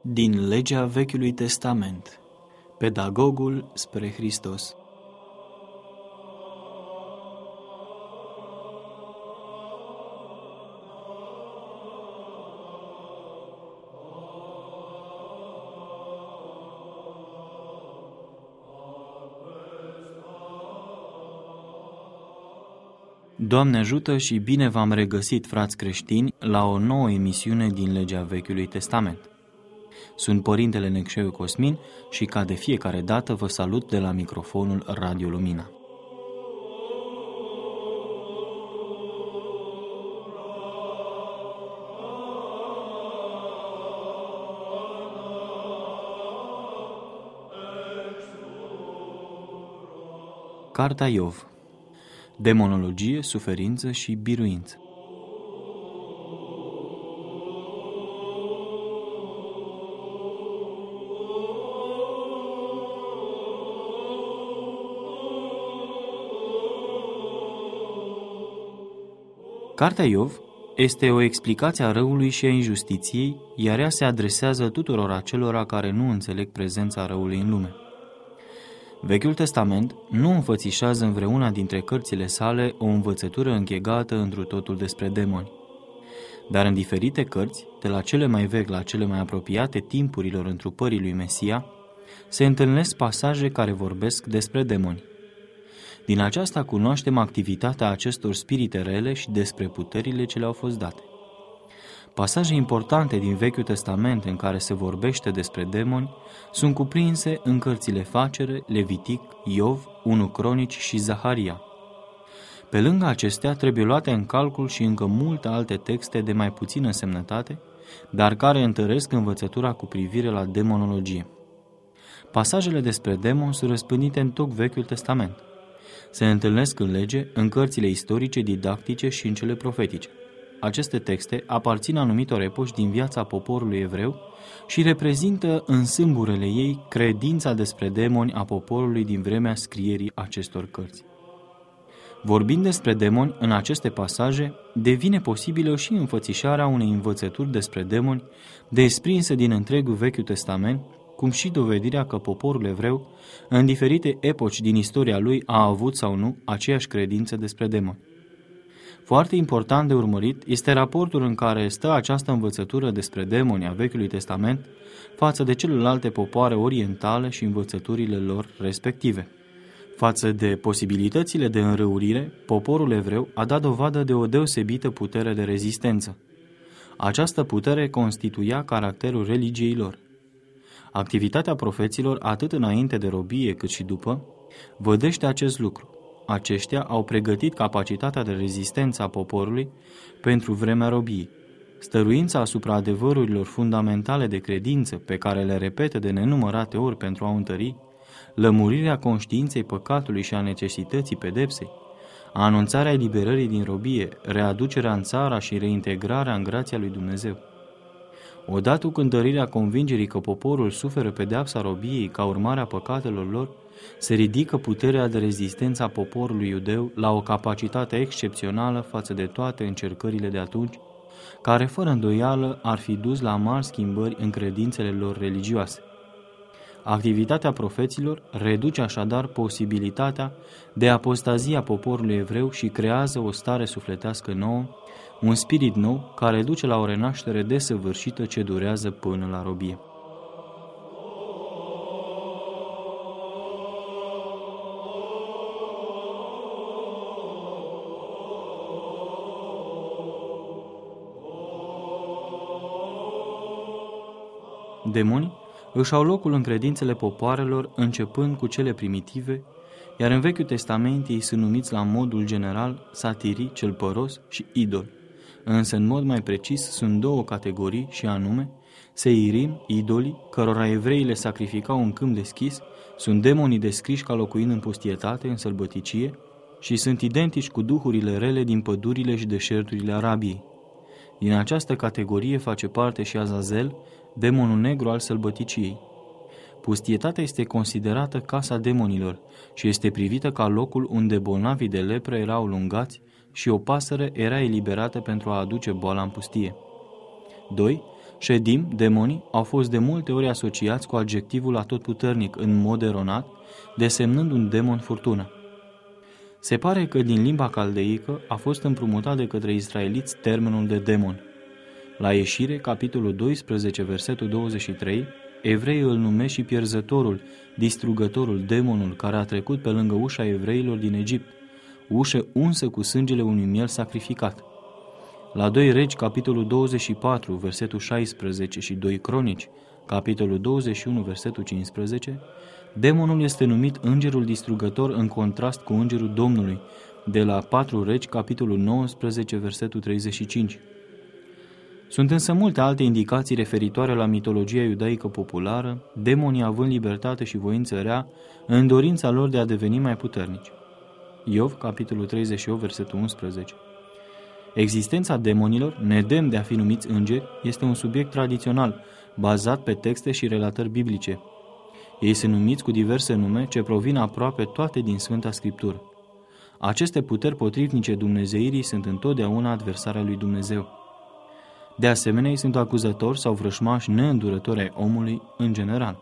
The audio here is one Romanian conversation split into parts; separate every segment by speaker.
Speaker 1: Din legea Vechiului Testament, pedagogul spre Hristos. Doamne ajută și bine v-am regăsit, frați creștini, la o nouă emisiune din legea Vechiului Testament. Sunt Părintele Necșeu Cosmin și ca de fiecare dată vă salut de la microfonul Radio Lumina. Cartea Iov. Demonologie, suferință și biruință. Cartea Iov este o explicație a răului și a injustiției, iar ea se adresează tuturor acelora care nu înțeleg prezența răului în lume. Vechiul Testament nu înfățișează în vreuna dintre cărțile sale o învățătură închegată întru totul despre demoni. Dar în diferite cărți, de la cele mai vechi la cele mai apropiate timpurilor întrupării lui Mesia, se întâlnesc pasaje care vorbesc despre demoni. Din aceasta cunoaștem activitatea acestor spirite rele și despre puterile ce le-au fost date. Pasaje importante din Vechiul Testament în care se vorbește despre demoni sunt cuprinse în cărțile Facere, Levitic, Iov, 1 Cronici și Zaharia. Pe lângă acestea trebuie luate în calcul și încă multe alte texte de mai puțină semnătate, dar care întăresc învățătura cu privire la demonologie. Pasajele despre demoni sunt răspândite în tot Vechiul Testament. Se întâlnesc în lege, în cărțile istorice, didactice și în cele profetice. Aceste texte aparțin anumitor epoși din viața poporului evreu și reprezintă în sâmburele ei credința despre demoni a poporului din vremea scrierii acestor cărți. Vorbind despre demoni în aceste pasaje, devine posibilă și înfățișarea unei învățături despre demoni desprinse din întregul Vechiul Testament, cum și dovedirea că poporul evreu, în diferite epoci din istoria lui, a avut sau nu aceeași credință despre demoni. Foarte important de urmărit este raportul în care stă această învățătură despre demoni a Vechiului Testament față de celelalte popoare orientale și învățăturile lor respective. Față de posibilitățile de înrăurire, poporul evreu a dat dovadă de o deosebită putere de rezistență. Această putere constituia caracterul religiei lor. Activitatea profeților, atât înainte de robie cât și după, vădește acest lucru. Aceștia au pregătit capacitatea de rezistență a poporului pentru vremea robiei. Stăruința asupra adevărurilor fundamentale de credință, pe care le repetă de nenumărate ori pentru a o întări, lămurirea conștiinței păcatului și a necesității pedepsei, anunțarea eliberării din robie, readucerea în țara și reintegrarea în grația lui Dumnezeu. Odată cu întărirea convingerii că poporul suferă pedeapsa robiei ca urmare a păcatelor lor, se ridică puterea de rezistență a poporului iudeu la o capacitate excepțională față de toate încercările de atunci, care fără îndoială ar fi dus la mari schimbări în credințele lor religioase. Activitatea profeților reduce așadar posibilitatea de apostazie a poporului evreu și creează o stare sufletească nouă, un spirit nou care duce la o renaștere desăvârșită ce durează până la robie. Demonii își au locul în credințele popoarelor începând cu cele primitive, iar în Vechiul Testament ei sunt numiți la modul general satirii, cel păros și idol. Însă în mod mai precis sunt două categorii și anume seirim, idolii, cărora evreii le sacrificau în câmp deschis, sunt demonii descriși ca locuind în pustietate, în sălbăticie și sunt identici cu duhurile rele din pădurile și deșerturile Arabiei. Din această categorie face parte și Azazel, demonul negru al sălbăticiei. Pustietatea este considerată casa demonilor și este privită ca locul unde bolnavii de lepră erau lungați și o pasăre era eliberată pentru a aduce boala în pustie. 2. Shedim, demonii, au fost de multe ori asociați cu adjectivul atotputernic în mod eronat, desemnând un demon furtună. Se pare că din limba caldeică a fost împrumutat de către israeliți termenul de demon. La Ieșire, capitolul 12, versetul 23, evreii îl numesc și pierzătorul, distrugătorul, demonul care a trecut pe lângă ușa evreilor din Egipt, ușă unsă cu sângele unui miel sacrificat. La 2 Regi, capitolul 24, versetul 16 și 2 Cronici, capitolul 21, versetul 15, demonul este numit îngerul distrugător în contrast cu îngerul Domnului, de la 4 Regi, capitolul 19, versetul 35. Sunt însă multe alte indicații referitoare la mitologia iudaică populară, demonii având libertate și voință rea în dorința lor de a deveni mai puternici. Iov, capitolul 38, versetul 11. Existența demonilor, nedemn de a fi numiți îngeri, este un subiect tradițional, bazat pe texte și relatări biblice. Ei sunt numiți cu diverse nume ce provin aproape toate din Sfânta Scriptură. Aceste puteri potrivnice dumnezeirii sunt întotdeauna adversarea lui Dumnezeu. De asemenea, ei sunt acuzatori sau vrășmași neîndurători ai omului în general.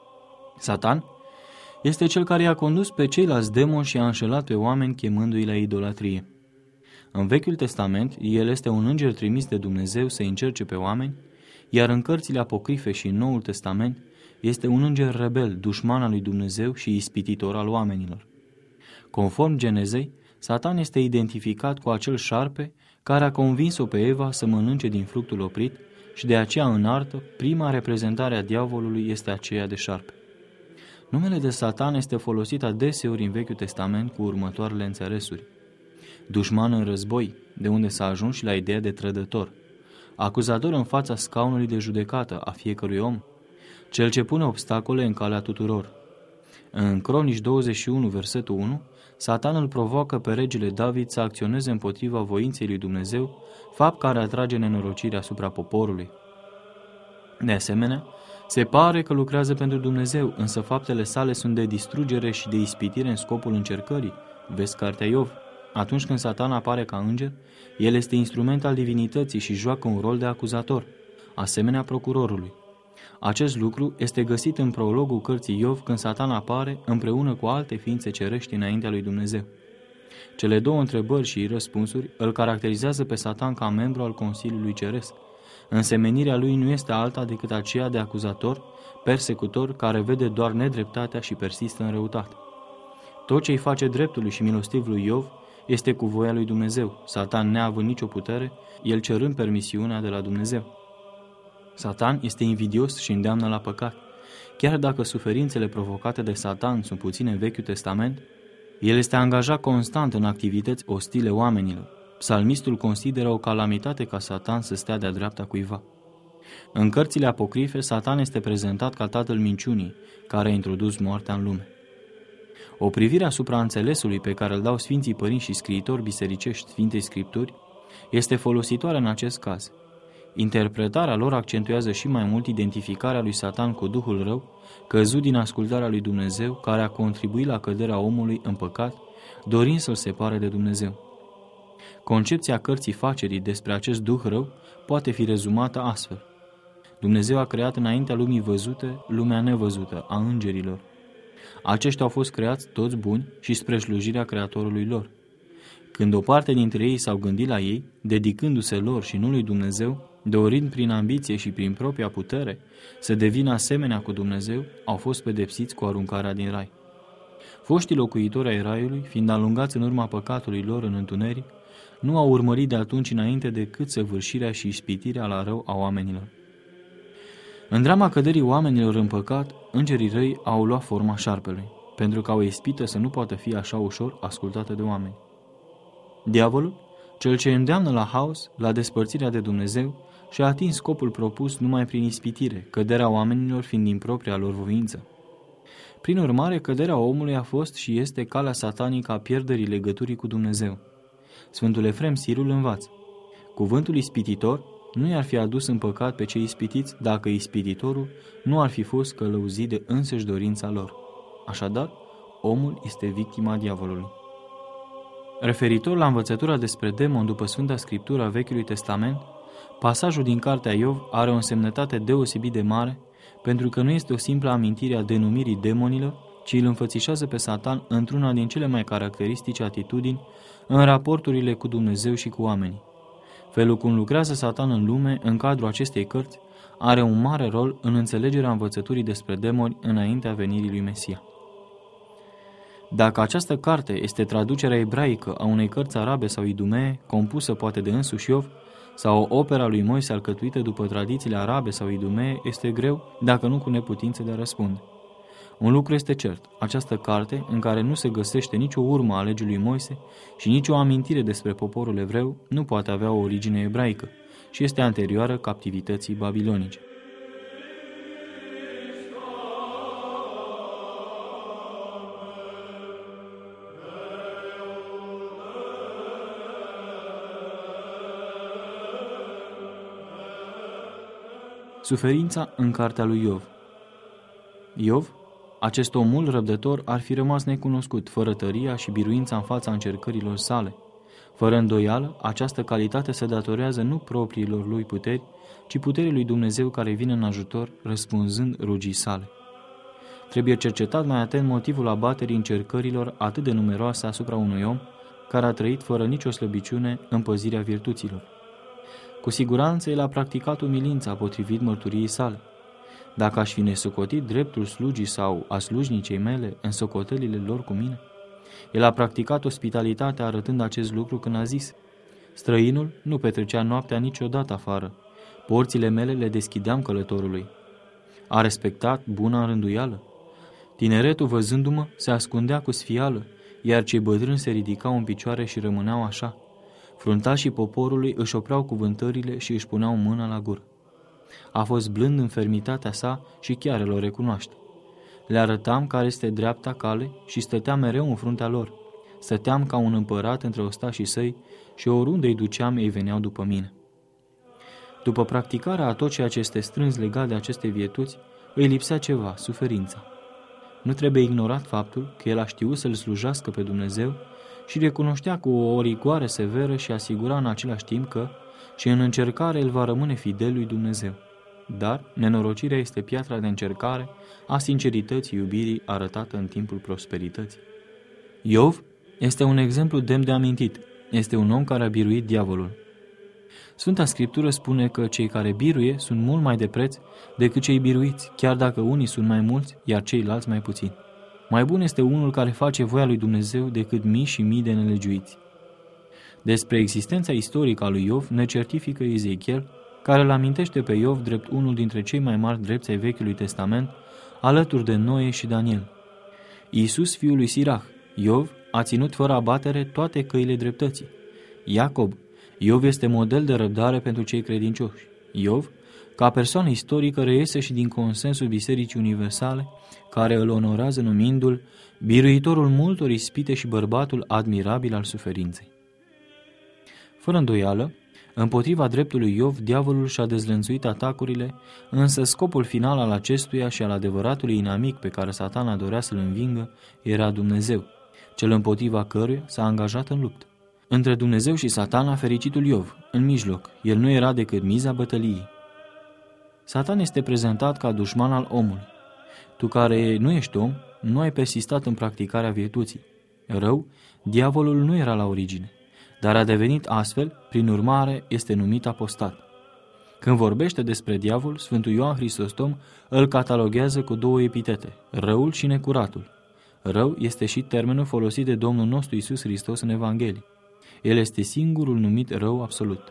Speaker 1: Satan este cel care i-a condus pe ceilalți demoni și a înșelat pe oameni chemându-i la idolatrie. În Vechiul Testament, el este un înger trimis de Dumnezeu să încerce pe oameni, iar în cărțile apocrife și în Noul Testament este un înger rebel, dușman al lui Dumnezeu și ispititor al oamenilor. Conform Genezei, Satan este identificat cu acel șarpe care a convins-o pe Eva să mănânce din fructul oprit și de aceea în artă, prima reprezentare a diavolului este aceea de șarpe. Numele de Satan este folosit adeseori în Vechiul Testament cu următoarele înțelesuri. Dușman în război, de unde s-a ajuns și la ideea de trădător. Acuzator în fața scaunului de judecată a fiecărui om. Cel ce pune obstacole în calea tuturor. În Cronici 21, versetul 1, Satan îl provoacă pe regele David să acționeze împotriva voinței lui Dumnezeu, fapt care atrage nenorocirea asupra poporului. De asemenea, se pare că lucrează pentru Dumnezeu, însă faptele sale sunt de distrugere și de ispitire în scopul încercării. Vezi cartea Iov. Atunci când Satan apare ca înger, el este instrument al divinității și joacă un rol de acuzator, asemenea procurorului. Acest lucru este găsit în prologul cărții Iov când Satan apare împreună cu alte ființe cerești înaintea lui Dumnezeu. Cele două întrebări și răspunsuri îl caracterizează pe Satan ca membru al Consiliului Ceresc. Însemenirea lui nu este alta decât aceea de acuzator, persecutor, care vede doar nedreptatea și persistă în răutate. Tot ce îi face dreptului și milostiv lui Iov este cu voia lui Dumnezeu, Satan neavând nicio putere, el cerând permisiunea de la Dumnezeu. Satan este invidios și îndeamnă la păcat. Chiar dacă suferințele provocate de Satan sunt puține în Vechiul Testament, el este angajat constant în activități ostile oamenilor. Psalmistul consideră o calamitate ca Satan să stea de-a dreapta cuiva. În cărțile apocrife, Satan este prezentat ca tatăl minciunii, care a introdus moartea în lume. O privire asupra înțelesului pe care îl dau Sfinții Părinți și scriitori bisericești Sfintei Scripturi este folositoare în acest caz. Interpretarea lor accentuează și mai mult identificarea lui Satan cu Duhul rău, căzut din ascultarea lui Dumnezeu, care a contribuit la căderea omului în păcat, dorind să-l separe de Dumnezeu. Concepția cărții Facerii despre acest duh rău poate fi rezumată astfel. Dumnezeu a creat înaintea lumii văzute, lumea nevăzută, a îngerilor. Aceștia au fost creați toți buni și spre slujirea Creatorului lor. Când o parte dintre ei s-au gândit la ei, dedicându-se lor și nu lui Dumnezeu, dorind prin ambiție și prin propria putere să devină asemenea cu Dumnezeu, au fost pedepsiți cu aruncarea din rai. Foștii locuitori ai raiului, fiind alungați în urma păcatului lor în întuneric, nu au urmărit de atunci înainte decât săvârșirea și ispitirea la rău a oamenilor. În drama căderii oamenilor în păcat, îngerii răi au luat forma șarpelui, pentru ca o ispită să nu poată fi așa ușor ascultată de oameni. Diavolul, cel ce îndeamnă la haos, la despărțirea de Dumnezeu, și-a atins scopul propus numai prin ispitire, căderea oamenilor fiind din propria lor voință. Prin urmare, căderea omului a fost și este calea satanică a pierderii legăturii cu Dumnezeu. Sfântul Efrem Sirul învață: cuvântul ispititor nu i-ar fi adus în păcat pe cei ispitiți dacă ispititorul nu ar fi fost călăuzit de însăși dorința lor. Așadar, omul este victima diavolului. Referitor la învățătura despre demon după Sfânta Scriptură a Vechiului Testament, pasajul din cartea Iov are o însemnătate deosebit de mare, pentru că nu este o simplă amintire a denumirii demonilor, ci îl înfățișează pe Satan într-una din cele mai caracteristice atitudini în raporturile cu Dumnezeu și cu oamenii. Felul cum lucrează Satan în lume, în cadrul acestei cărți, are un mare rol în înțelegerea învățăturii despre demoni înaintea venirii lui Mesia. Dacă această carte este traducerea ebraică a unei cărți arabe sau idumee, compusă poate de însuși Iov, sau opera lui Moise alcătuită după tradițiile arabe sau idumee, este greu, dacă nu cu neputință de a răspunde. Un lucru este cert, această carte, în care nu se găsește nicio urmă a legii lui Moise și nicio amintire despre poporul evreu, nu poate avea o origine ebraică și este anterioară captivității babilonice. Suferința în cartea lui Iov. Iov, acest om mult răbdător, ar fi rămas necunoscut, fără tăria și biruința în fața încercărilor sale. Fără îndoială, această calitate se datorează nu propriilor lui puteri, ci puterii lui Dumnezeu care vine în ajutor, răspunzând rugii sale. Trebuie cercetat mai atent motivul abaterii încercărilor atât de numeroase asupra unui om care a trăit fără nicio slăbiciune în păzirea virtuților. Cu siguranță el a practicat umilința potrivit mărturiei sale. Dacă aș fi nesocotit dreptul slugii sau a slujnicei mele în socotelile lor cu mine, el a practicat ospitalitatea arătând acest lucru când a zis: străinul nu petrecea noaptea niciodată afară, porțile mele le deschideam călătorului. A respectat buna rânduială. Tineretul, văzându-mă, se ascundea cu sfială, iar cei bătrâni se ridicau în picioare și rămâneau așa. Fruntașii poporului își opreau cuvântările și își puneau mâna la gură. A fost blând în fermitatea sa și chiar îl recunoaște. Le arătam care este dreapta cale și stăteam mereu în fruntea lor. Stăteam ca un împărat între ostașii săi și oriunde îi duceam, ei veneau după mine. După practicarea a tot ceea ce este strâns legat de aceste virtuți, îi lipsea ceva, suferința. Nu trebuie ignorat faptul că el a știut să-L slujească pe Dumnezeu și recunoștea cu o rigoare severă și asigura în același timp că și în încercare el va rămâne fidel lui Dumnezeu. Dar nenorocirea este piatra de încercare a sincerității iubirii arătată în timpul prosperității. Iov este un exemplu demn de amintit. Este un om care a biruit diavolul. Sfânta Scriptură spune că cei care biruie sunt mult mai de preț decât cei biruiți, chiar dacă unii sunt mai mulți, iar ceilalți mai puțini. Mai bun este unul care face voia lui Dumnezeu decât mii și mii de nelegiuiți. Despre existența istorică a lui Iov ne certifică Ezechiel, care îl amintește pe Iov drept unul dintre cei mai mari drepți ai Vechiului Testament, alături de Noe și Daniel. Iisus, fiul lui Sirach, Iov, a ținut fără abatere toate căile dreptății. Iacob, Iov este model de răbdare pentru cei credincioși. Iov, ca persoană istorică, reiese și din consensul Bisericii Universale, care îl onorează numindu-l biruitorul multor ispite și bărbatul admirabil al suferinței. Fără îndoială, împotriva dreptului Iov, diavolul și-a dezlănțuit atacurile, însă scopul final al acestuia și al adevăratului inamic pe care Satana dorea să-l învingă era Dumnezeu, cel împotriva căruia s-a angajat în luptă. Între Dumnezeu și Satana, fericitul Iov, în mijloc, el nu era decât miza bătăliei. Satan este prezentat ca dușman al omului. Tu care nu ești om, nu ai persistat în practicarea virtuții. Rău, diavolul nu era la origine, dar a devenit astfel, prin urmare, este numit apostat. Când vorbește despre diavol, Sfântul Ioan Hristostom îl cataloghează cu două epitete, răul și necuratul. Rău este și termenul folosit de Domnul nostru Iisus Hristos în Evanghelie. El este singurul numit rău absolut.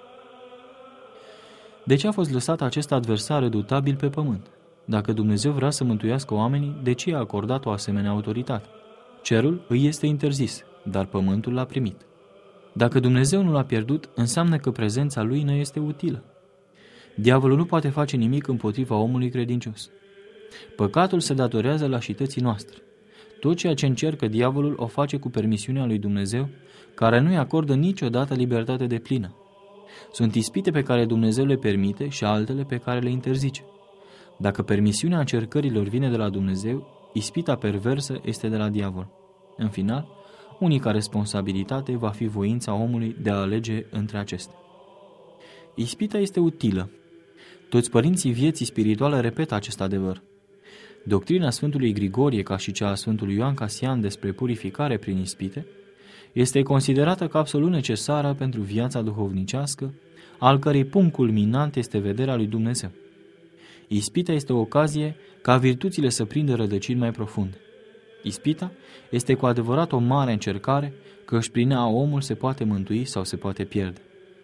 Speaker 1: De ce a fost lăsat acest adversar redutabil pe pământ? Dacă Dumnezeu vrea să mântuiască oamenii, de ce a acordat o asemenea autoritate? Cerul îi este interzis, dar pământul l-a primit. Dacă Dumnezeu nu l-a pierdut, înseamnă că prezența lui ne este utilă. Diavolul nu poate face nimic împotriva omului credincios. Păcatul se datorează lașității noastre. Tot ceea ce încercă diavolul o face cu permisiunea lui Dumnezeu, care nu-i acordă niciodată libertate deplină. Sunt ispite pe care Dumnezeu le permite și altele pe care le interzice. Dacă permisiunea încercărilor vine de la Dumnezeu, ispita perversă este de la diavol. În final, unica responsabilitate va fi voința omului de a alege între acestea. Ispita este utilă. Toți părinții vieții spirituale repetă acest adevăr. Doctrina Sfântului Grigorie, ca și cea a Sfântului Ioan Casian despre purificare prin ispite, este considerată ca absolut necesară pentru viața duhovnicească, al cărei punct culminant este vederea lui Dumnezeu. Ispita este o ocazie ca virtuțile să prindă rădăcini mai profunde. Ispita este cu adevărat o mare încercare, căci prin ea omul se poate mântui sau se poate pierde.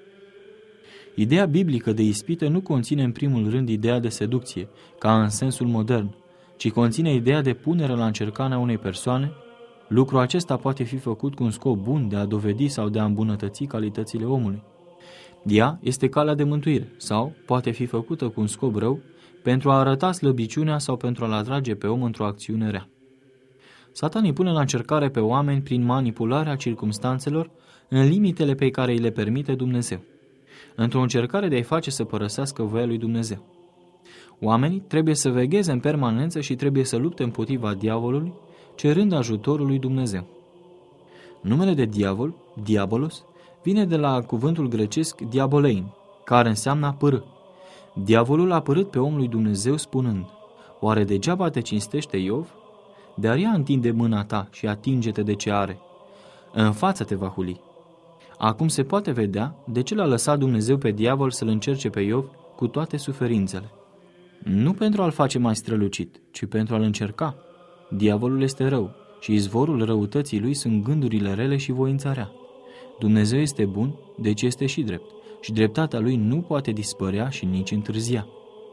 Speaker 1: Ideea biblică de ispită nu conține în primul rând ideea de seducție, ca în sensul modern, ci conține ideea de punere la încercare a unei persoane. Lucrul acesta poate fi făcut cu un scop bun de a dovedi sau de a îmbunătăți calitățile omului. Ea este calea de mântuire sau poate fi făcută cu un scop rău pentru a arăta slăbiciunea sau pentru a-l atrage pe om într-o acțiune rea. Satan îi pune la încercare pe oameni prin manipularea circumstanțelor în limitele pe care îi le permite Dumnezeu, într-o încercare de a-i face să părăsească voia lui Dumnezeu. Oamenii trebuie să vegheze în permanență și trebuie să lupte împotriva diavolului, cerând ajutorul lui Dumnezeu. Numele de diavol, diabolos, vine de la cuvântul grecesc diabolein, care înseamnă a părâ. Diavolul a părât pe omul lui Dumnezeu spunând: oare degeaba te cinstește Iov? Dar ea întinde mâna ta și atinge-te de ce are. În față te va huli. Acum se poate vedea de ce l-a lăsat Dumnezeu pe diavol să-l încerce pe Iov cu toate suferințele. Nu pentru a-l face mai strălucit, ci pentru a-l încerca. Diavolul este rău și izvorul răutății lui sunt gândurile rele și voința rea. Dumnezeu este bun, deci este și drept, și dreptatea lui nu poate dispărea și nici întârzia.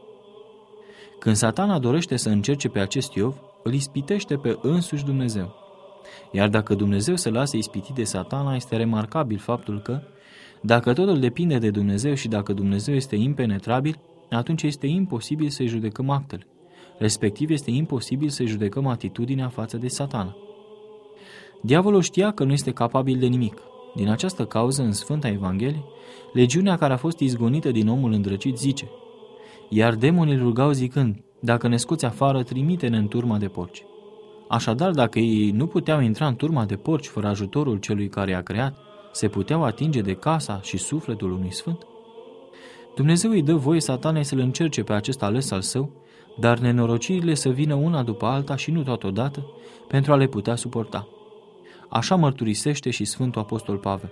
Speaker 1: Când Satana dorește să încerce pe acest Iov, îl ispitește pe însuși Dumnezeu. Iar dacă Dumnezeu se lasă ispitit de Satana, este remarcabil faptul că, dacă totul depinde de Dumnezeu și dacă Dumnezeu este impenetrabil, atunci este imposibil să-i judecăm actele. Respectiv, este imposibil să-i judecăm atitudinea față de Satana. Diavolul știa că nu este capabil de nimic. Din această cauză, în Sfânta Evanghelie, legiunea care a fost izgonită din omul îndrăcit zice: iar demonii rugau zicând: dacă ne scoți afară, trimite-ne în turma de porci. Așadar, dacă ei nu puteau intra în turma de porci fără ajutorul celui care i-a creat, se puteau atinge de casa și sufletul unui sfânt? Dumnezeu îi dă voie Satanei să-l încerce pe acest ales al său, dar nenorocirile să vină una după alta și nu totodată, pentru a le putea suporta. Așa mărturisește și Sfântul Apostol Pavel.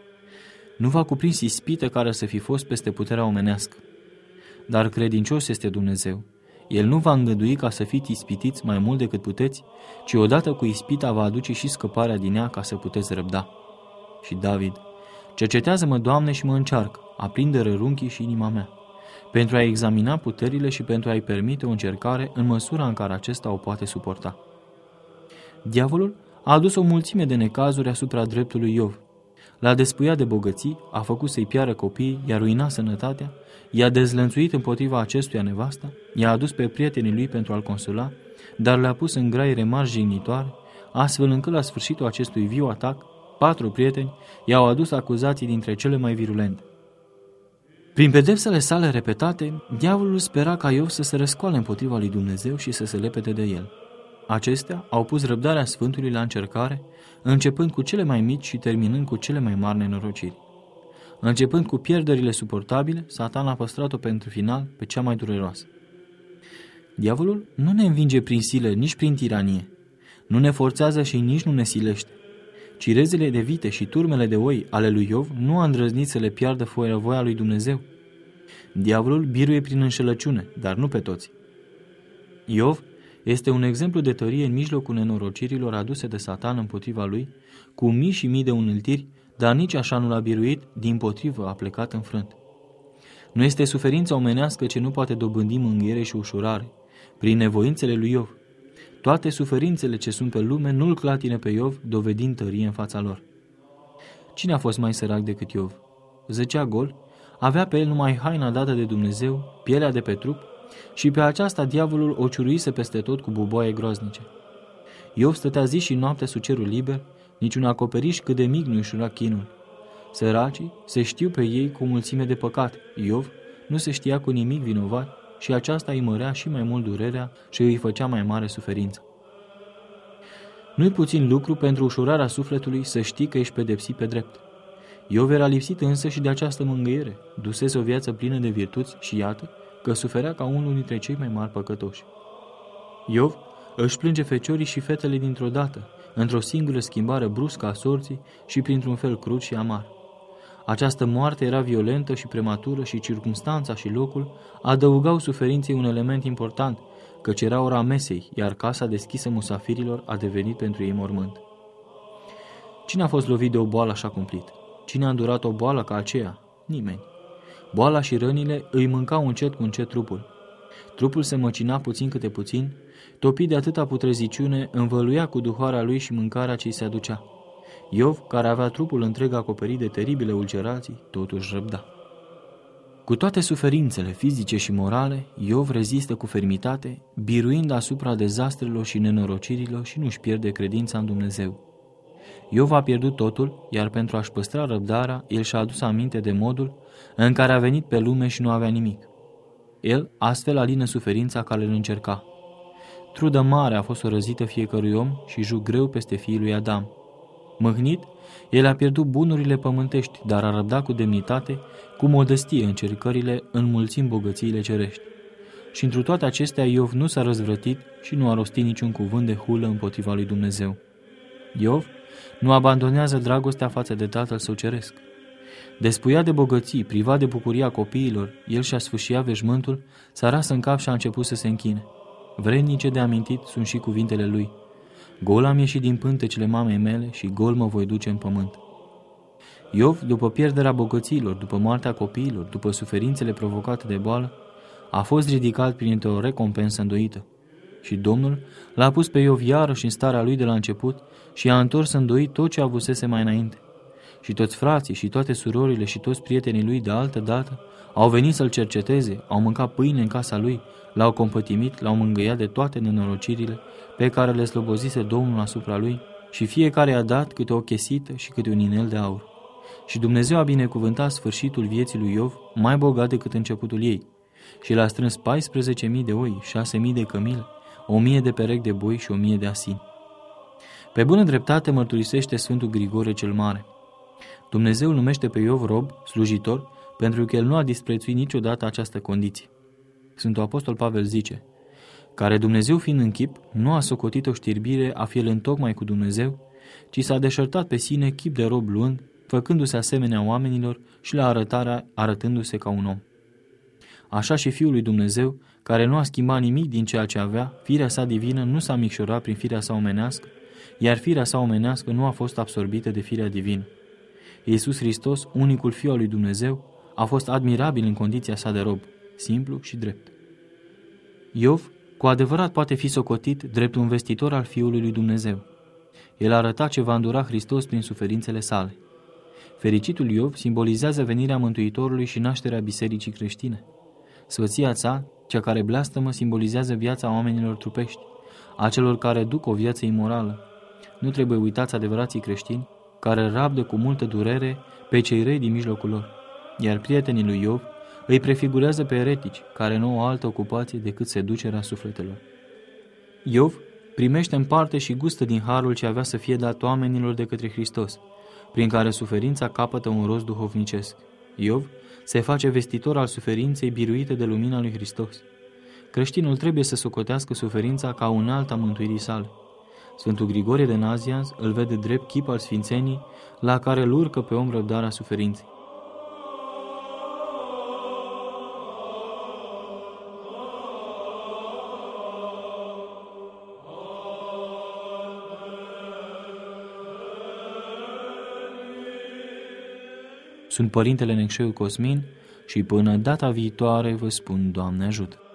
Speaker 1: Nu v-a cuprins ispită care să fi fost peste puterea omenească. Dar credincios este Dumnezeu. El nu va îngădui ca să fiți ispitiți mai mult decât puteți, ci odată cu ispita va aduce și scăparea din ea ca să puteți răbda. Și David: cercetează-mă, Doamne, și mă încearcă, aprinde rărunchii și inima mea, pentru a examina puterile și pentru a-i permite o încercare în măsura în care acesta o poate suporta. Diavolul a adus o mulțime de necazuri asupra dreptului Iov. L-a despuiat de bogății, a făcut să-i piară copiii, i-a ruinat sănătatea, i-a dezlănțuit împotriva acestuia nevasta, i-a adus pe prietenii lui pentru a-l consola, dar le-a pus în grai remarci jignitoare, astfel încât la sfârșitul acestui viu atac, 4 prieteni i-au adus acuzații dintre cele mai virulente. Prin pedepsele sale repetate, diavolul spera ca Iov să se răscoale împotriva lui Dumnezeu și să se lepede de el. Acestea au pus răbdarea Sfântului la încercare, începând cu cele mai mici și terminând cu cele mai mari nenorociri. Începând cu pierderile suportabile, Satan a păstrat-o pentru final pe cea mai dureroasă. Diavolul nu ne învinge prin silă, nici prin tiranie. Nu ne forțează și nici nu ne silește. Cirezele de vite și turmele de oi ale lui Iov nu a îndrăznit să le piardă fără voia lui Dumnezeu. Diavolul biruie prin înșelăciune, dar nu pe toți. Iov este un exemplu de tărie în mijlocul nenorocirilor aduse de Satan împotriva lui, cu mii și mii de uneltiri, dar nici așa nu l-a biruit, dimpotrivă a plecat înfrânt. Nu este suferința omenească ce nu poate dobândi mângâiere și ușurare, prin nevoințele lui Iov. Toate suferințele ce sunt pe lume nu-l clatine pe Iov, dovedind tărie în fața lor. Cine a fost mai sărac decât Iov? Zăcea gol, avea pe el numai haina dată de Dumnezeu, pielea de pe trup, și pe aceasta diavolul o ciuruise peste tot cu buboaie groaznice. Iov stătea zi și noapte sub cerul liber, niciun acoperiș cât de mic nu ușura chinul. Săracii se știu pe ei cu o mulțime de păcat. Iov nu se știa cu nimic vinovat și aceasta îi mărea și mai mult durerea și îi făcea mai mare suferință. Nu-i puțin lucru pentru ușurarea sufletului să știi că ești pedepsit pe drept. Iov era lipsit însă și de această mângâiere, dusese o viață plină de virtuți și iată că suferea ca unul dintre cei mai mari păcătoși. Iov își plânge feciorii și fetele dintr-o dată, într-o singură schimbare bruscă a sorții și printr-un fel crud și amar. Această moarte era violentă și prematură și circumstanța și locul adăugau suferinței un element important, căci era ora mesei, iar casa deschisă musafirilor a devenit pentru ei mormânt. Cine a fost lovit de o boală așa cumplit? Cine a îndurat o boală ca aceea? Nimeni. Boala și rănile îi mâncau încet cu încet trupul. Trupul se măcina puțin câte puțin, topit de atâta putreziciune, învăluia cu duhoarea lui și mâncarea ce-i se aducea. Iov, care avea trupul întreg acoperit de teribile ulcerații, totuși răbda. Cu toate suferințele fizice și morale, Iov rezistă cu fermitate, biruind asupra dezastrelor și nenorocirilor și nu-și pierde credința în Dumnezeu. Iov a pierdut totul, iar pentru a-și păstra răbdarea, el și-a adus aminte de modul în care a venit pe lume și nu avea nimic. El astfel alină suferința care îl încerca. Trudă mare a fost răzită fiecărui om și juc greu peste fiii lui Adam. Mâhnit, el a pierdut bunurile pământești, dar a răbdat cu demnitate, cu modestie încercările, înmulțind bogățiile cerești. Și întru toate acestea Iov nu s-a răzvrătit și nu a rostit niciun cuvânt de hulă împotriva lui Dumnezeu. Iov nu abandonează dragostea față de tatăl său ceresc. Despuiat de bogății, privat de bucuria copiilor, el și-a sfâșiat veșmântul, s-a ras în cap și a început să se închine. Vrednice de amintit sunt și cuvintele lui. Gol am ieșit din pântecele mamei mele și gol mă voi duce în pământ. Iov, după pierderea bogățiilor, după moartea copiilor, după suferințele provocate de boală, a fost ridicat printr-o recompensă îndoită. Și Domnul l-a pus pe Iov iarăși în starea lui de la început și a întors îndoit tot ce avusese mai înainte. Și toți frații și toate surorile și toți prietenii lui de altă dată au venit să-l cerceteze, au mâncat pâine în casa lui, l-au compătimit, l-au mângâiat de toate nenorocirile pe care le slobozise Domnul asupra lui și fiecare i-a dat câte o chesită și câte un inel de aur. Și Dumnezeu a binecuvântat sfârșitul vieții lui Iov mai bogat decât începutul ei și l-a strâns 14.000 de oi, 6.000 de cămile, 1.000 de perechi de boi și 1.000 de asini. Pe bună dreptate mărturisește Sfântul Grigore cel Mare. Dumnezeu numește pe Iov rob, slujitor, pentru că el nu a disprețuit niciodată această condiție. Sfântul Apostol Pavel zice, care Dumnezeu fiind în chip, nu a socotit o știrbire a fi el întocmai cu Dumnezeu, ci s-a deșertat pe sine chip de rob luând, făcându-se asemenea oamenilor și la arătarea arătându-se ca un om. Așa și Fiul lui Dumnezeu, care nu a schimbat nimic din ceea ce avea, firea sa divină nu s-a micșorat prin firea sa omenească, iar firea sa omenească nu a fost absorbită de firea divină. Iisus Hristos, unicul Fiu al lui Dumnezeu, a fost admirabil în condiția sa de rob, simplu și drept. Iov, cu adevărat, poate fi socotit drept un vestitor al Fiului lui Dumnezeu. El arăta ce va îndura Hristos prin suferințele sale. Fericitul Iov simbolizează venirea Mântuitorului și nașterea bisericii creștine. Soția sa, cea care blastămă, simbolizează viața oamenilor trupești, a celor care duc o viață imorală. Nu trebuie uitați adevărații creștini, care rabdă cu multă durere pe cei răi din mijlocul lor, iar prietenii lui Iov îi prefigurează pe eretici, care nu au altă ocupație decât seducerea sufletelor. Iov primește în parte și gustă din harul ce avea să fie dat oamenilor de către Hristos, prin care suferința capătă un rost duhovnicesc. Iov se face vestitor al suferinței biruite de lumina lui Hristos. Creștinul trebuie să socotească suferința ca unealtă a mântuirii sale. Sfântul Grigorie de Nazianz îl vede drept chip al sfințenii la care îl urcă pe om răbdarea suferinței. Sunt Părintele Necșeu Cosmin și până data viitoare vă spun Doamne ajută!